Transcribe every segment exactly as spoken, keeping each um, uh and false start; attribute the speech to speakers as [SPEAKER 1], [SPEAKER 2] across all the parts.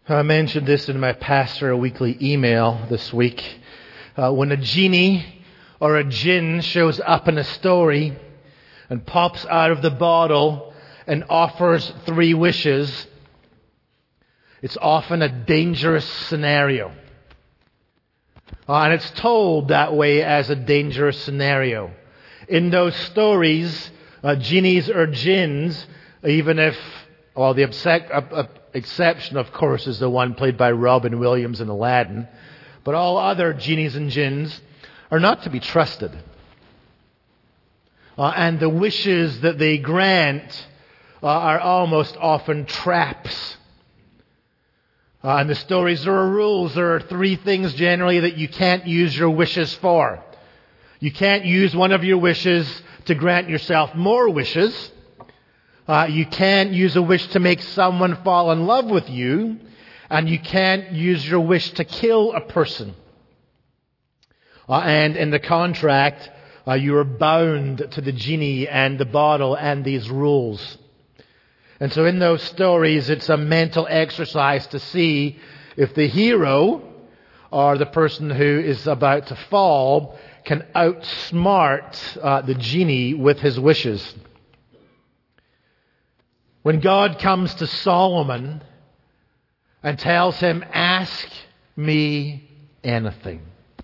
[SPEAKER 1] I mentioned this in my Pastor Weekly email this week. Uh, when a genie or a jinn shows up in a story and pops out of the bottle and offers three wishes, it's often a dangerous scenario. Uh, and it's told that way as a dangerous scenario. In those stories, uh, genies or jinns, even if, well, the obsec- uh, uh, exception, of course, is the one played by Robin Williams in Aladdin, but all other genies and jinns are not to be trusted. Uh, and the wishes that they grant uh, are almost often traps. Uh, in the stories, there are rules. There are three things generally that you can't use your wishes for. You can't use one of your wishes to grant yourself more wishes. Uh, you can't use a wish to make someone fall in love with you. And you can't use your wish to kill a person. Uh, and in the contract, uh, you are bound to the genie and the bottle and these rules. And so in those stories, it's a mental exercise to see if the hero or the person who is about to fall can outsmart uh, the genie with his wishes. When God comes to Solomon and tells him, ask me anything.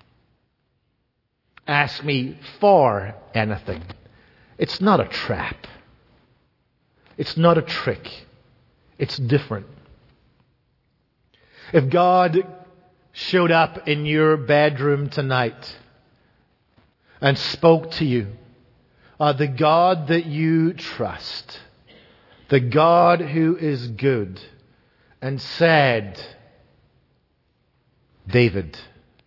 [SPEAKER 1] Ask me for anything. It's not a trap. It's not a trick. It's different. If God showed up in your bedroom tonight and spoke to you, uh, the God that you trust, the God who is good, and said, David,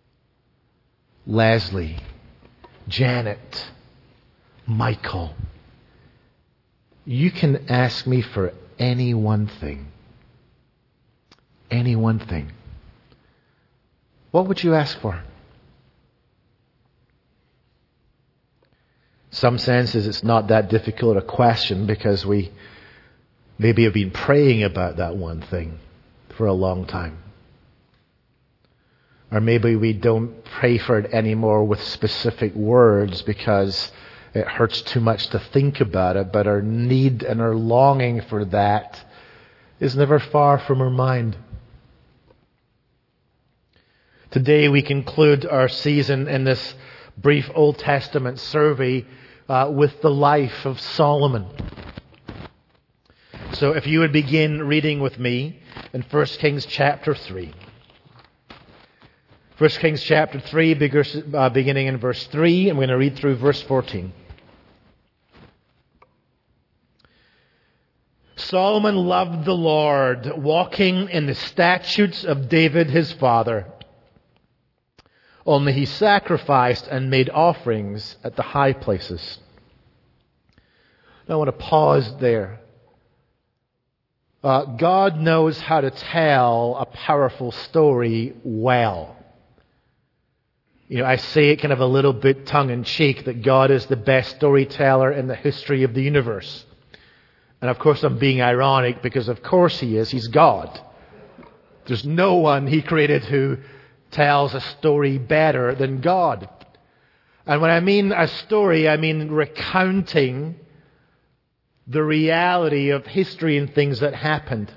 [SPEAKER 1] Leslie, Janet, Michael, you can ask me for any one thing. Any one thing. What would you ask for? Some senses it's not that difficult a question because we maybe have been praying about that one thing for a long time. Or maybe we don't pray for it anymore with specific words because it hurts too much to think about it, but our need and our longing for that is never far from our mind. Today we conclude our season in this brief Old Testament survey uh, with the life of Solomon. So if you would begin reading with me in First Kings chapter three. First Kings chapter three, beginning in verse three. I'm going to read through verse fourteen. Solomon loved the Lord, walking in the statutes of David his father. Only he sacrificed and made offerings at the high places. Now I want to pause there. Uh, God knows how to tell a powerful story well. You know, I say it kind of a little bit tongue-in-cheek that God is the best storyteller in the history of the universe. And of course I'm being ironic because of course He is. He's God. There's no one He created who tells a story better than God. And when I mean a story, I mean recounting the reality of history and things that happened.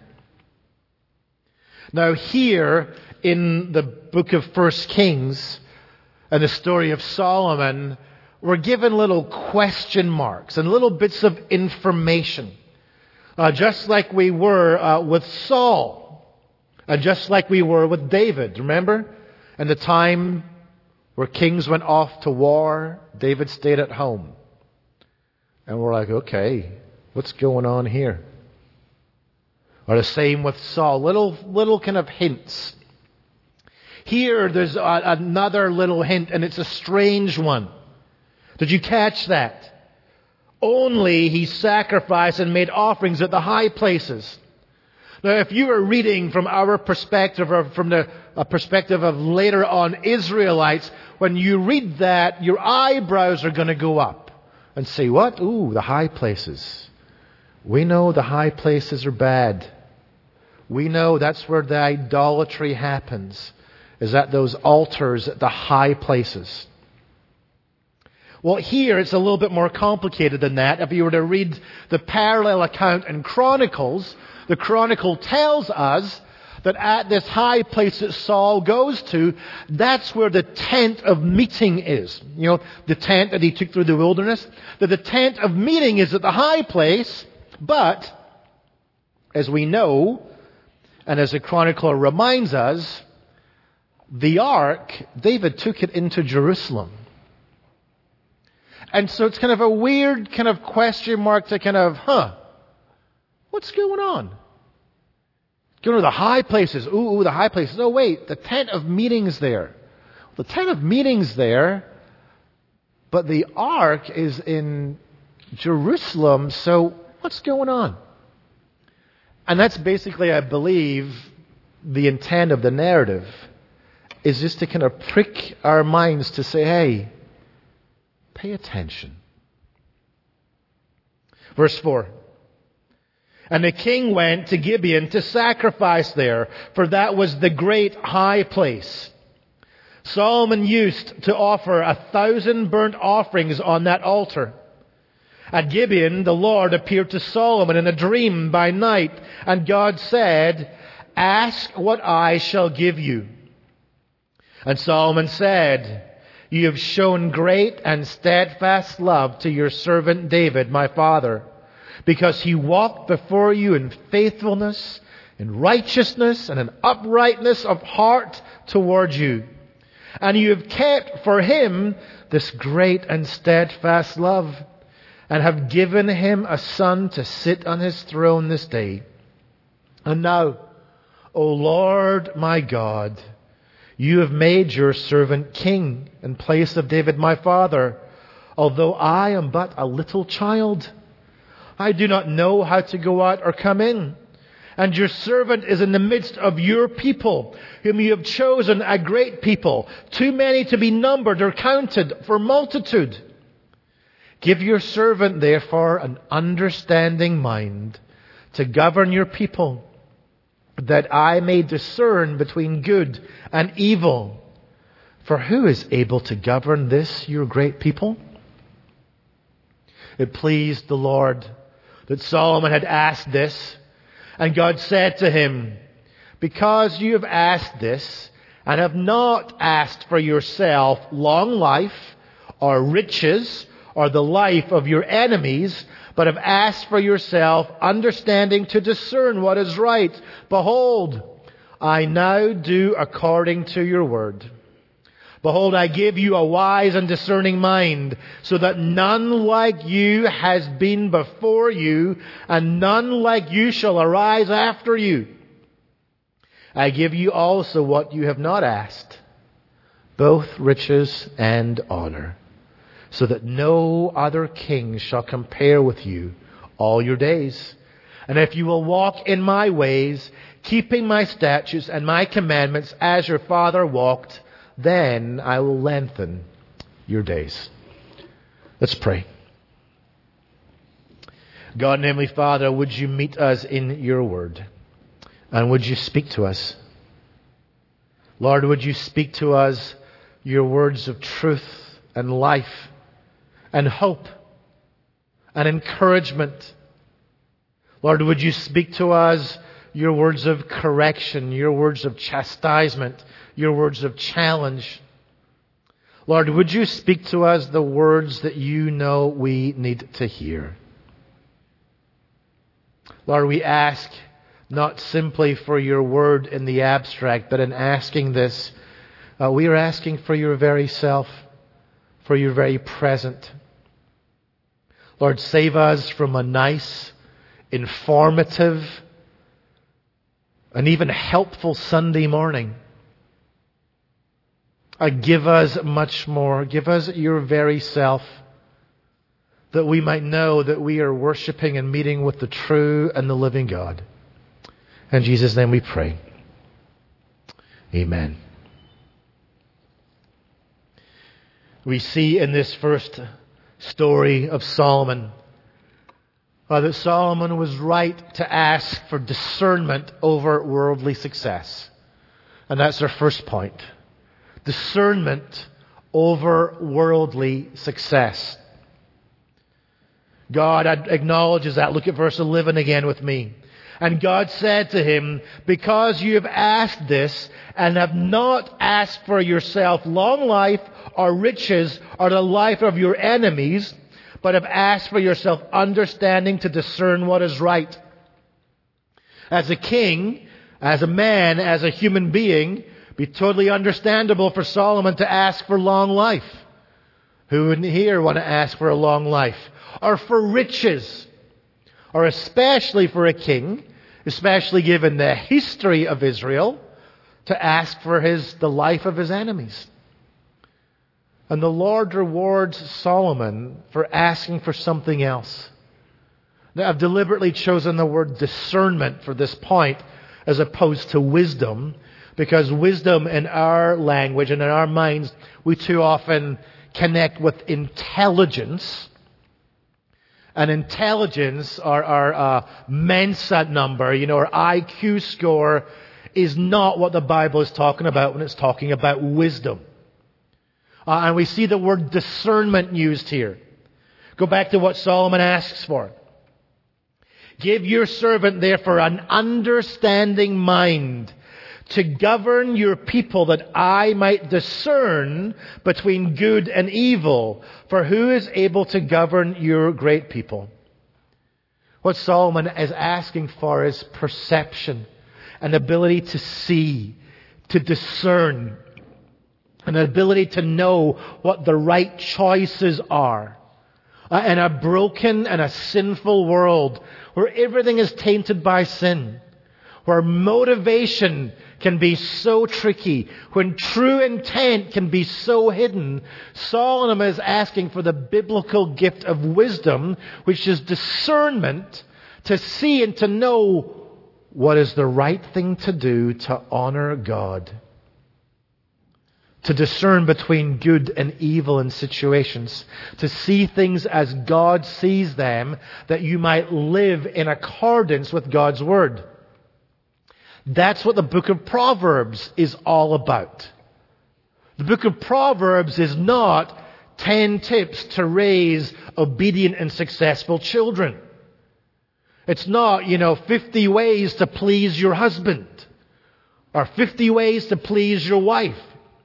[SPEAKER 1] Now here in the book of First Kings and the story of Solomon, we're given little question marks and little bits of information. Uh, just like we were uh, with Saul. And just like we were with David. Remember? And the time where kings went off to war, David stayed at home. And we're like, okay, what's going on here? Or the same with Saul. Little, little kind of hints. Here, there's a, another little hint, and it's a strange one. Did you catch that? Only he sacrificed and made offerings at the high places. Now, if you were reading from our perspective, or from the a perspective of later on Israelites, when you read that, your eyebrows are going to go up and say, what? Ooh, the high places. We know the high places are bad. We know that's where the idolatry happens, is at those altars at the high places. Well, here it's a little bit more complicated than that. If you were to read the parallel account in Chronicles, the Chronicle tells us that at this high place that Saul goes to, that's where the tent of meeting is. You know, the tent that he took through the wilderness. That the tent of meeting is at the high place, but, as we know, and as the chronicler reminds us, the ark, David took it into Jerusalem. And so it's kind of a weird kind of question mark to kind of, huh, what's going on? Going to the high places. Ooh, ooh, the high places. Oh, wait, the tent of meetings there. The tent of meetings there, but the ark is in Jerusalem, so what's going on? And that's basically, I believe, the intent of the narrative, is just to kind of prick our minds to say, hey, pay attention. Verse four. And the king went to Gibeon to sacrifice there, for that was the great high place. Solomon used to offer a thousand burnt offerings on that altar. At Gibeon, the Lord appeared to Solomon in a dream by night, and God said, "Ask what I shall give you." And Solomon said, "You have shown great and steadfast love to your servant David, my father, because he walked before you in faithfulness, in righteousness, and in uprightness of heart toward you. And you have kept for him this great and steadfast love, and have given him a son to sit on his throne this day. And now, O Lord my God, you have made your servant king in place of David my father, although I am but a little child. I do not know how to go out or come in. And your servant is in the midst of your people, whom you have chosen a great people, too many to be numbered or counted for multitude. Give your servant, therefore, an understanding mind to govern your people, that I may discern between good and evil. For who is able to govern this, your great people?" It pleased the Lord that Solomon had asked this, and God said to him, "Because you have asked this, and have not asked for yourself long life, or riches, or the life of your enemies, but have asked for yourself understanding to discern what is right, behold, I now do according to your word. Behold, I give you a wise and discerning mind, so that none like you has been before you, and none like you shall arise after you. I give you also what you have not asked, both riches and honor, so that no other king shall compare with you all your days. And if you will walk in my ways, keeping my statutes and my commandments as your father walked, then I will lengthen your days." Let's pray. God and Heavenly Father, would you meet us in your word? And would you speak to us? Lord, would you speak to us your words of truth and life and hope and encouragement? Lord, would you speak to us your words of correction, your words of chastisement, your words of challenge? Lord, would you speak to us the words that you know we need to hear? Lord, we ask not simply for your word in the abstract, but in asking this, uh, we are asking for your very self, for your very present. Lord, save us from a nice, informative, and even helpful Sunday morning. Uh, give us much more. Give us your very self, that we might know that we are worshiping and meeting with the true and the living God. In Jesus' name we pray. Amen. We see in this first story of Solomon Uh, that Solomon was right to ask for discernment over worldly success. And that's our first point. Discernment over worldly success. God acknowledges that. Look at verse eleven again with me. And God said to him, because you have asked this and have not asked for yourself long life or riches or the life of your enemies, but have asked for yourself understanding to discern what is right. As a king, as a man, as a human being, it'd be totally understandable for Solomon to ask for long life. Who wouldn't here want to ask for a long life? Or for riches. Or especially for a king, especially given the history of Israel, to ask for his the life of his enemies. And the Lord rewards Solomon for asking for something else. Now, I've deliberately chosen the word discernment for this point as opposed to wisdom, because wisdom in our language and in our minds, we too often connect with intelligence. And intelligence, our, our uh, Mensa number, you know, our I Q score, is not what the Bible is talking about when it's talking about wisdom. Uh, and we see the word discernment used here. Go back to what Solomon asks for. Give your servant therefore an understanding mind to govern your people, that I might discern between good and evil. For who is able to govern your great people? What Solomon is asking for is perception, an ability to see, to discern, an ability to know what the right choices are. Uh, in a broken and a sinful world where everything is tainted by sin, where motivation can be so tricky, when true intent can be so hidden, Solomon is asking for the biblical gift of wisdom, which is discernment, to see and to know what is the right thing to do to honor God. To discern between good and evil in situations. To see things as God sees them, that you might live in accordance with God's Word. That's what the book of Proverbs is all about. The book of Proverbs is not ten tips to raise obedient and successful children. It's not, you know, fifty ways to please your husband. Or fifty ways to please your wife.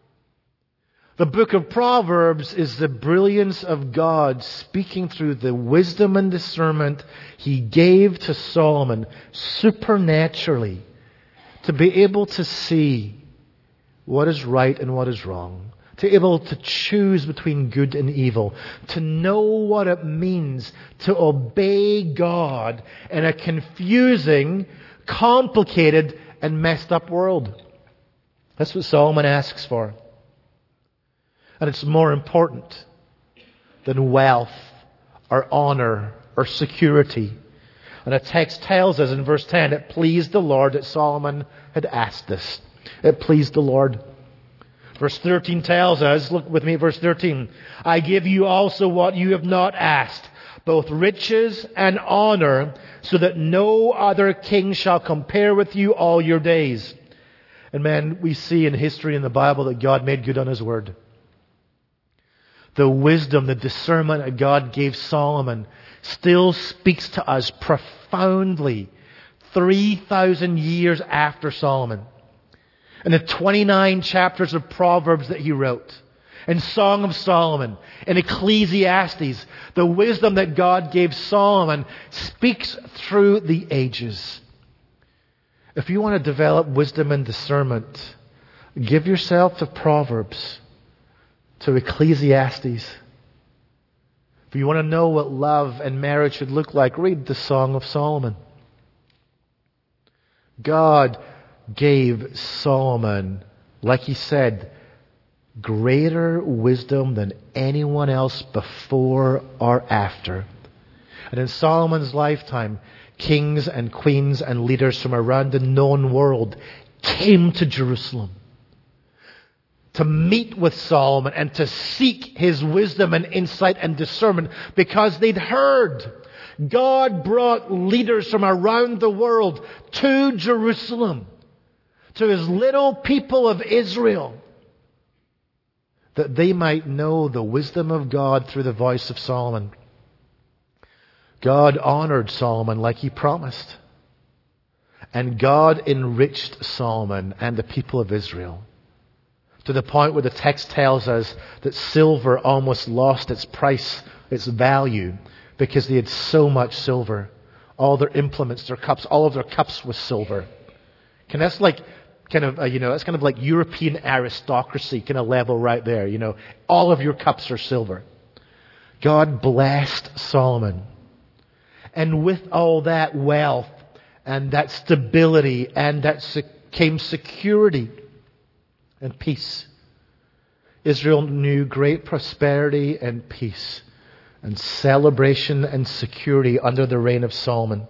[SPEAKER 1] The book of Proverbs is the brilliance of God speaking through the wisdom and discernment He gave to Solomon supernaturally, to be able to see what is right and what is wrong. To be able to choose between good and evil. To know what it means to obey God in a confusing, complicated, and messed up world. That's what Solomon asks for. And it's more important than wealth or honor or security. And a text tells us in verse ten, it pleased the Lord that Solomon had asked this. It pleased the Lord. Verse thirteen tells us, look with me at verse thirteen, I give you also what you have not asked, both riches and honor, so that no other king shall compare with you all your days. And man, we see in history in the Bible that God made good on His word. The wisdom, the discernment that God gave Solomon still speaks to us profoundly three thousand years after Solomon. In the twenty-nine chapters of Proverbs that he wrote, in Song of Solomon, in Ecclesiastes, the wisdom that God gave Solomon speaks through the ages. If you want to develop wisdom and discernment, give yourself to Proverbs, to Ecclesiastes. If you want to know what love and marriage should look like, read the Song of Solomon. God gave Solomon, like he said, greater wisdom than anyone else before or after. And in Solomon's lifetime, kings and queens and leaders from around the known world came to Jerusalem to meet with Solomon and to seek his wisdom and insight and discernment, because they'd heard God brought leaders from around the world to Jerusalem, to His little people of Israel, that they might know the wisdom of God through the voice of Solomon. God honored Solomon like He promised. And God enriched Solomon and the people of Israel to the point where the text tells us that silver almost lost its price, its value, because they had so much silver. All their implements, their cups, all of their cups was silver. And that's like kind of, uh, you know, that's kind of like European aristocracy kind of level right there. You know, all of your cups are silver. God blessed Solomon. And with all that wealth and that stability and that sec- came security and peace. Israel knew great prosperity and peace and celebration and security under the reign of Solomon.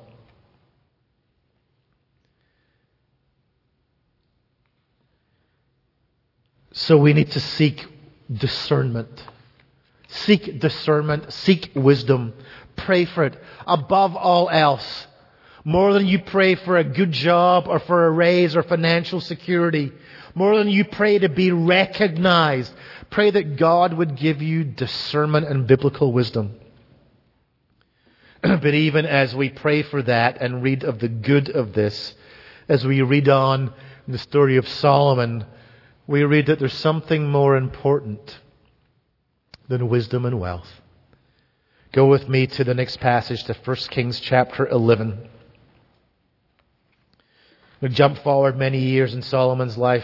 [SPEAKER 1] So we need to seek discernment. Seek discernment. Seek wisdom. Pray for it. Above all else, more than you pray for a good job or for a raise or financial security, more than you pray to be recognized, pray that God would give you discernment and biblical wisdom. But even as we pray for that and read of the good of this, as we read on in the story of Solomon, we read that there's something more important than wisdom and wealth. Go with me to the next passage, to First Kings chapter eleven. We'll jump forward many years in Solomon's life.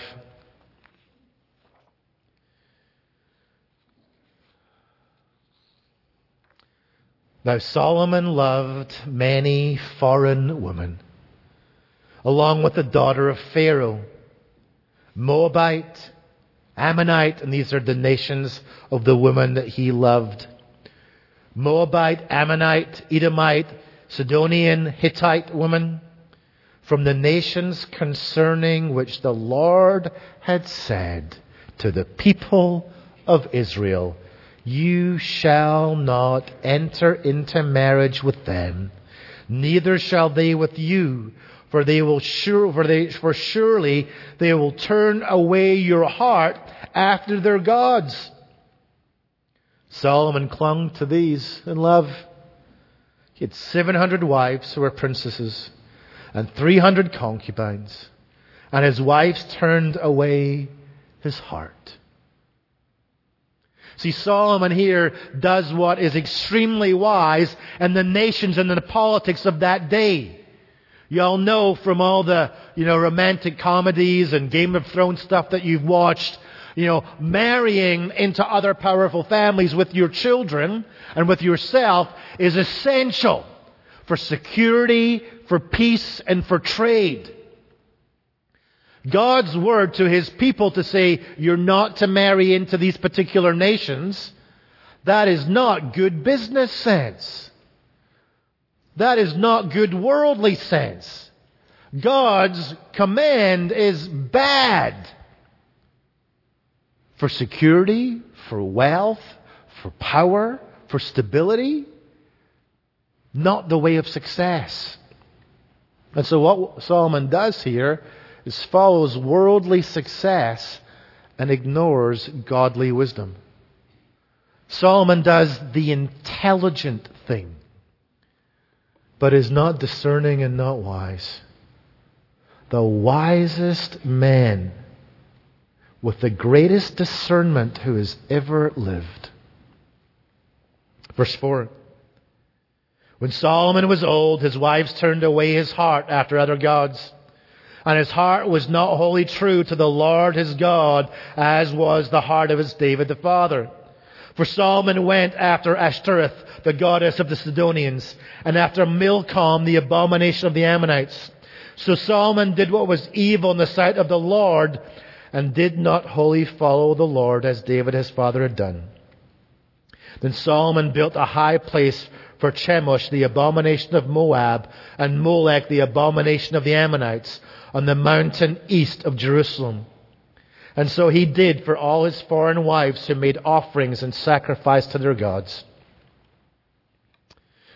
[SPEAKER 1] Now Solomon loved many foreign women, along with the daughter of Pharaoh, Moabite, Ammonite, and these are the nations of the women that he loved. Moabite, Ammonite, Edomite, Sidonian, Hittite women, from the nations concerning which the Lord had said to the people of Israel, you shall not enter into marriage with them, neither shall they with you, for they will sure, for they, for surely they will turn away your heart after their gods. Solomon clung to these in love. He had seven hundred wives who were princesses and three hundred concubines. And his wives turned away his heart. See, Solomon here does what is extremely wise in the nations and the politics of that day. You all know from all the, you know, romantic comedies and Game of Thrones stuff that you've watched, you know, marrying into other powerful families with your children and with yourself is essential for security, for peace, and for trade. God's word to His people to say, you're not to marry into these particular nations, that is not good business sense. That is not good worldly sense. God's command is bad. For security, for wealth, for power, for stability, not the way of success. And so what Solomon does here is follows worldly success and ignores godly wisdom. Solomon does the intelligent thing, but is not discerning and not wise. The wisest man with the greatest discernment who has ever lived. Verse four. When Solomon was old, his wives turned away his heart after other gods. And his heart was not wholly true to the Lord his God, as was the heart of his David the father. For Solomon went after Ashtoreth, the goddess of the Sidonians, and after Milcom, the abomination of the Ammonites. So Solomon did what was evil in the sight of the Lord, and did not wholly follow the Lord as David his father had done. Then Solomon built a high place for Chemosh, the abomination of Moab, and Molech, the abomination of the Ammonites, on the mountain east of Jerusalem. And so he did for all his foreign wives who made offerings and sacrificed to their gods.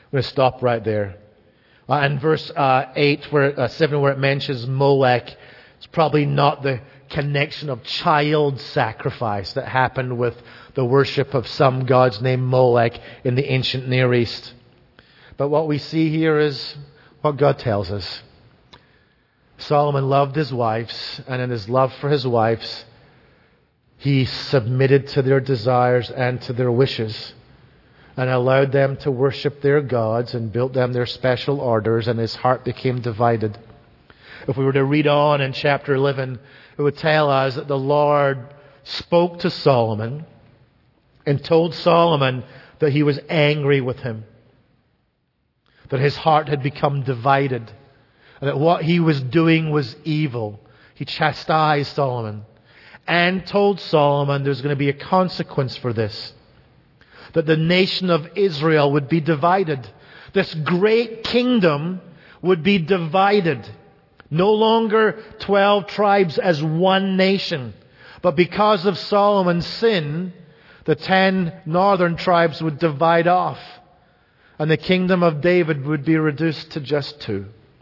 [SPEAKER 1] I'm going to stop right there. Uh, and verse uh, eight, where uh, seven, where it mentions Molech, it's probably not the connection of child sacrifice that happened with the worship of some gods named Molech in the ancient Near East. But what we see here is what God tells us. Solomon loved his wives, and in his love for his wives, he submitted to their desires and to their wishes, and allowed them to worship their gods and built them their special orders, and his heart became divided. If we were to read on in chapter eleven, it would tell us that the Lord spoke to Solomon and told Solomon that he was angry with him, that his heart had become divided, and that what he was doing was evil. He chastised Solomon and told Solomon there's going to be a consequence for this, that the nation of Israel would be divided. This great kingdom would be divided. No longer twelve tribes as one nation, but because of Solomon's sin, the ten northern tribes would divide off, and the kingdom of David would be reduced to just two.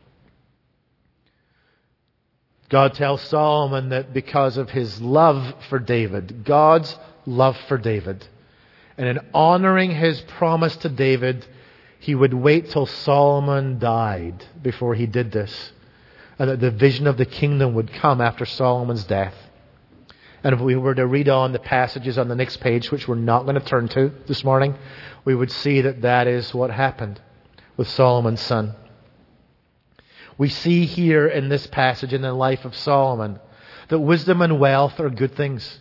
[SPEAKER 1] God tells Solomon that because of his love for David, God's love for David, and in honoring his promise to David, he would wait till Solomon died before he did this, and that the vision of the kingdom would come after Solomon's death. And if we were to read on the passages on the next page, which we're not going to turn to this morning, we would see that that is what happened with Solomon's son. We see here in this passage in the life of Solomon that wisdom and wealth are good things.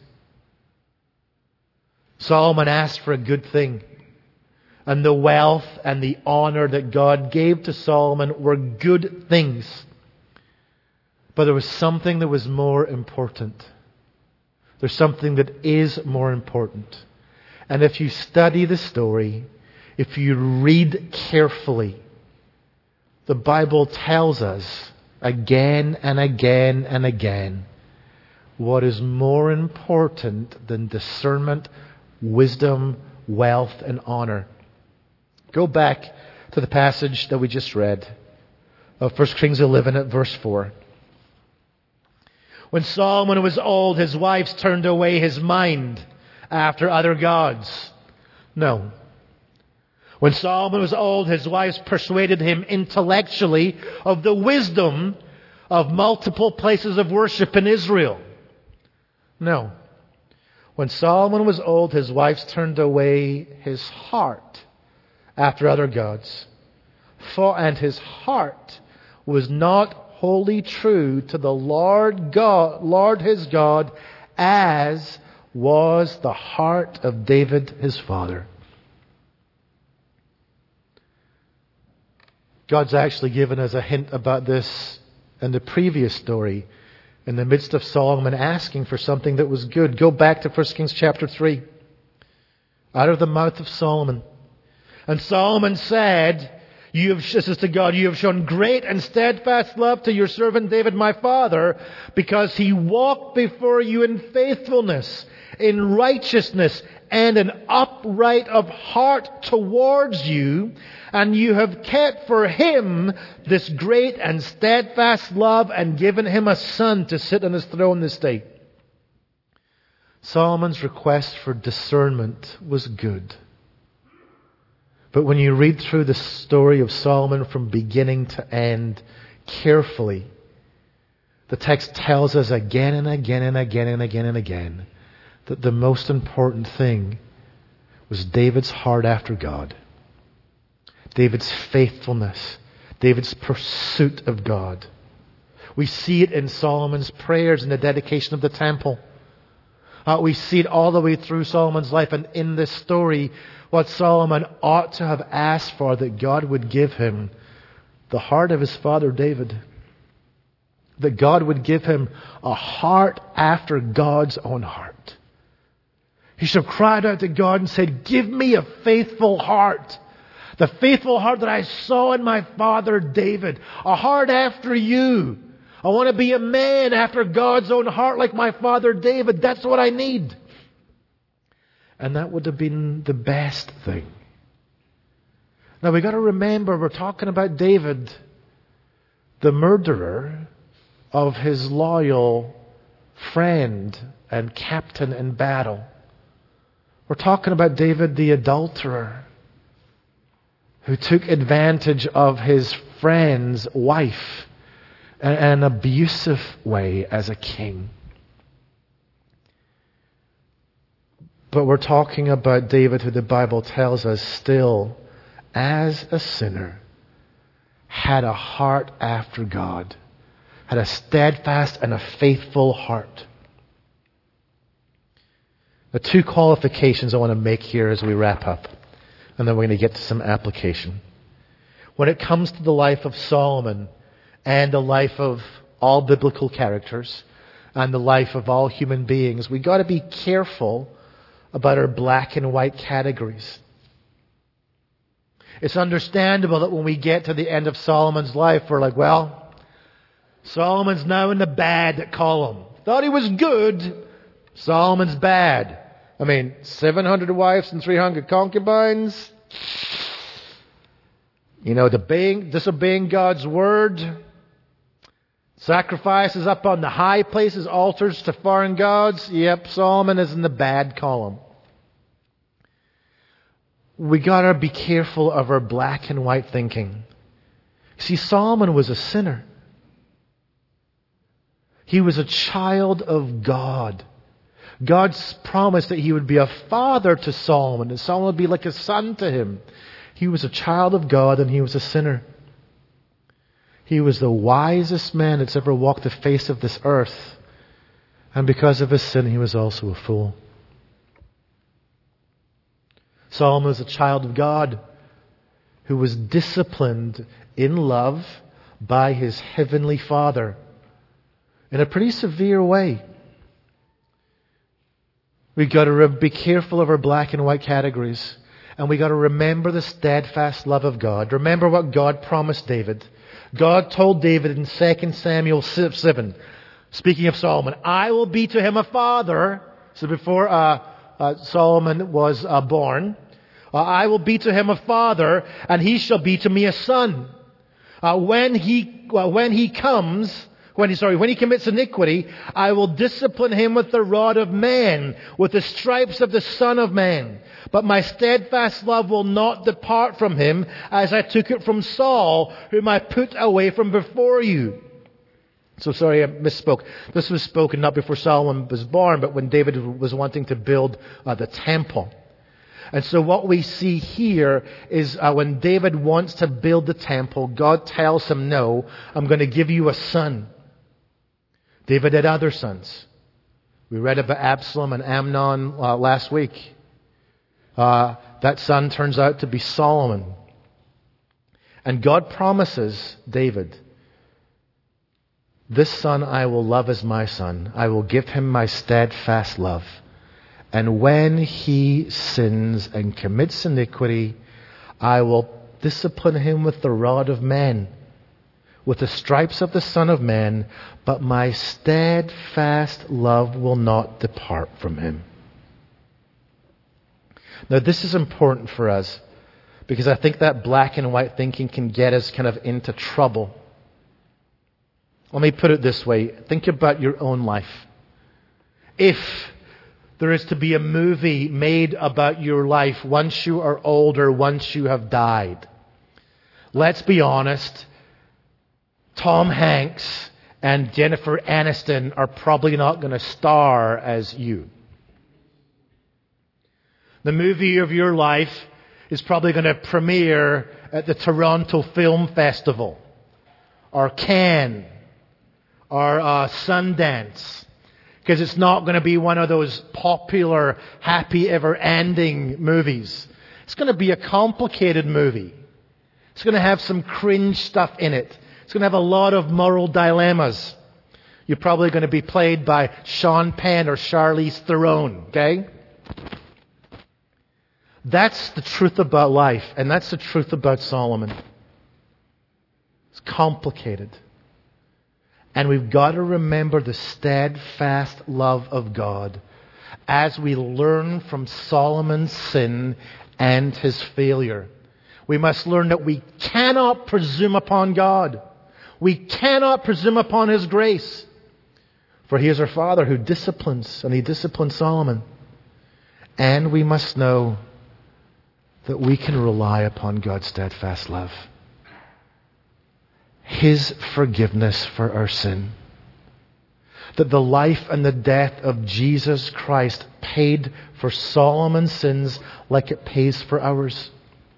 [SPEAKER 1] Solomon asked for a good thing. And the wealth and the honor that God gave to Solomon were good things. But there was something that was more important. There's something that is more important. And if you study the story, if you read carefully, the Bible tells us again and again and again what is more important than discernment, wisdom, wealth, and honor. Go back to the passage that we just read of First Kings eleven at verse four. When Solomon was old, his wives turned away his mind after other gods. No. When Solomon was old, his wives persuaded him intellectually of the wisdom of multiple places of worship in Israel. No. When Solomon was old, his wives turned away his heart after other gods. For, and his heart was not wholly true to the Lord God, Lord his God, as was the heart of David his father. God's actually given us a hint about this in the previous story, in the midst of Solomon asking for something that was good. Go back to First Kings chapter three. Out of the mouth of Solomon. And Solomon said, "You have," this is to God, "you have shown great and steadfast love to your servant David my father, because he walked before you in faithfulness, in righteousness, and an upright of heart towards you, and you have kept for him this great and steadfast love, and given him a son to sit on his throne this day." Solomon's request for discernment was good. But when you read through the story of Solomon from beginning to end carefully, the text tells us again and again and again and again and again that the most important thing was David's heart after God. David's faithfulness. David's pursuit of God. We see it in Solomon's prayers and the dedication of the temple. Uh, we see it all the way through Solomon's life, and in this story, what Solomon ought to have asked for that God would give him, the heart of his father David. That God would give him a heart after God's own heart. He should have cried out to God and said, "Give me a faithful heart. The faithful heart that I saw in my father David. A heart after you. I want to be a man after God's own heart like my father David. That's what I need." And that would have been the best thing. Now we've got to remember, we're talking about David, the murderer of his loyal friend and captain in battle. We're talking about David, the adulterer, who took advantage of his friend's wife in an abusive way as a king. But we're talking about David, who the Bible tells us still, as a sinner, had a heart after God, had a steadfast and a faithful heart. The two qualifications I want to make here as we wrap up, and then we're going to get to some application. When it comes to the life of Solomon and the life of all biblical characters and the life of all human beings, we've got to be careful about our black and white categories. It's understandable that when we get to the end of Solomon's life, we're like, well, Solomon's now in the bad column. Thought he was good. Solomon's bad. I mean, seven hundred wives and three hundred concubines. You know, disobeying, disobeying God's word. Sacrifices up on the high places, altars to foreign gods. Yep, Solomon is in the bad column. We gotta be careful of our black and white thinking. See, Solomon was a sinner. He was a child of God. God's promised that He would be a father to Solomon, and Solomon would be like a son to him. He was a child of God, and he was a sinner. He was the wisest man that's ever walked the face of this earth. And because of his sin, he was also a fool. Solomon was a child of God who was disciplined in love by his heavenly Father in a pretty severe way. We've got to be careful of our black and white categories. And we've got to remember the steadfast love of God. Remember what God promised David. God told David in Second Samuel seven, speaking of Solomon, I will be to him a father. So before uh, uh, Solomon was uh, born, uh, I will be to him a father, and he shall be to me a son. Uh, when he uh, when he comes, when he sorry, when he commits iniquity, I will discipline him with the rod of man, with the stripes of the Son of Man. But my steadfast love will not depart from him, as I took it from Saul, whom I put away from before you. So sorry, I misspoke. This was spoken not before Solomon was born, but when David was wanting to build uh, the temple. And so what we see here is uh, when David wants to build the temple, God tells him, no, I'm going to give you a son. David had other sons. We read about Absalom and Amnon uh, last week. Uh, that son turns out to be Solomon. And God promises David, this son I will love as my son. I will give him my steadfast love. And when he sins and commits iniquity, I will discipline him with the rod of men, with the stripes of the Son of Man, but my steadfast love will not depart from him. Now this is important for us, because I think that black and white thinking can get us kind of into trouble. Let me put it this way. Think about your own life. If there is to be a movie made about your life once you are older, once you have died, let's be honest, Tom Hanks and Jennifer Aniston are probably not going to star as you. The movie of your life is probably going to premiere at the Toronto Film Festival, or Cannes, or uh, Sundance. Because it's not going to be one of those popular, happy ever-ending movies. It's going to be a complicated movie. It's going to have some cringe stuff in it. It's going to have a lot of moral dilemmas. You're probably going to be played by Sean Penn or Charlize Theron, okay? That's the truth about life, and that's the truth about Solomon. It's complicated. And we've got to remember the steadfast love of God as we learn from Solomon's sin and his failure. We must learn that we cannot presume upon God. We cannot presume upon His grace. For He is our Father who disciplines, and He disciplined Solomon. And we must know that we can rely upon God's steadfast love. His forgiveness for our sin. That the life and the death of Jesus Christ paid for Solomon's sins like it pays for ours.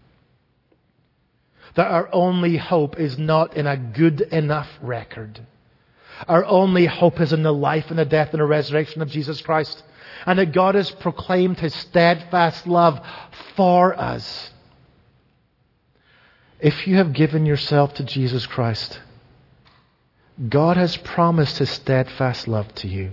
[SPEAKER 1] That our only hope is not in a good enough record. Our only hope is in the life and the death and the resurrection of Jesus Christ. And that God has proclaimed His steadfast love for us. If you have given yourself to Jesus Christ, God has promised His steadfast love to you.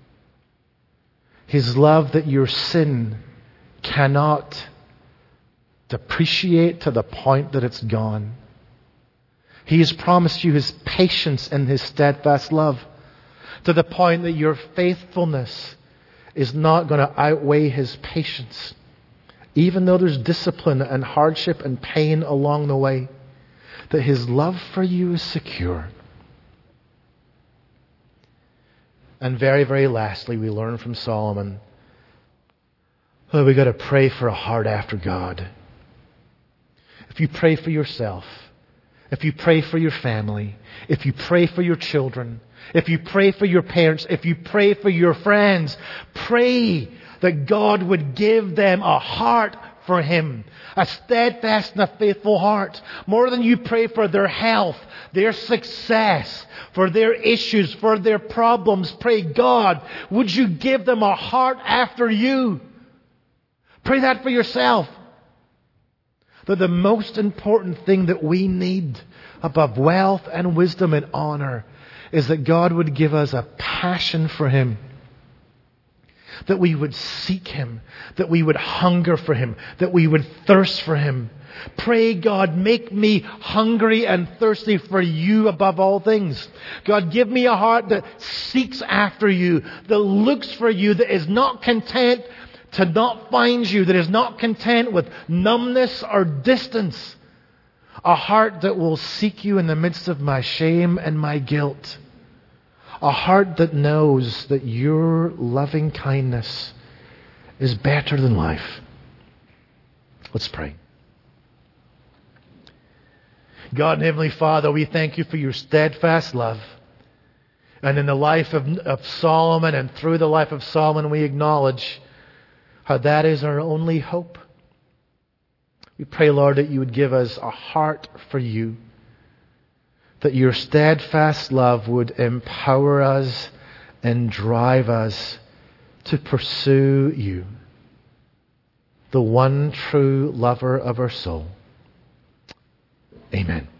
[SPEAKER 1] His love that your sin cannot depreciate to the point that it's gone. He has promised you His patience and His steadfast love to the point that your faithfulness is not going to outweigh His patience. Even though there's discipline and hardship and pain along the way, that His love for you is secure. And very, very lastly, we learn from Solomon that we've got to pray for a heart after God. If you pray for yourself, if you pray for your family, if you pray for your children, if you pray for your parents, if you pray for your friends, pray that God would give them a heart for Him. A steadfast and a faithful heart. More than you pray for their health, their success, for their issues, for their problems. Pray, God, would you give them a heart after you? Pray that for yourself. That the most important thing that we need above wealth and wisdom and honor is that God would give us a passion for Him. That we would seek Him. That we would hunger for Him. That we would thirst for Him. Pray, God, make me hungry and thirsty for You above all things. God, give me a heart that seeks after You. That looks for You. That is not content to not find You. That is not content with numbness or distance. A heart that will seek You in the midst of my shame and my guilt. A heart that knows that Your loving kindness is better than life. Let's pray. God and Heavenly Father, we thank You for Your steadfast love. And in the life of, of Solomon and through the life of Solomon, we acknowledge how that is our only hope. We pray, Lord, that You would give us a heart for You. That Your steadfast love would empower us and drive us to pursue You, the one true lover of our soul. Amen.